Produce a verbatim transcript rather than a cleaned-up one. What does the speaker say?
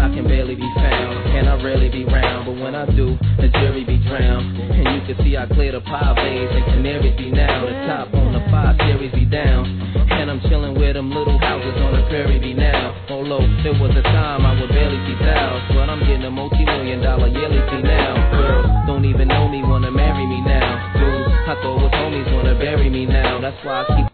I can barely be found, and I rarely be round. But when I do, the jury be drowned. And you can see I clear the Pavés and Canaries be now. The top on the five series be down. And I'm chilling with them little houses on the prairie be now. Although there was a time I would barely see towels, but I'm getting a multi-million dollar yearly fee now. Girls don't even know me, wanna marry me now. Dudes, I thought was homies wanna bury me now. That's why I keep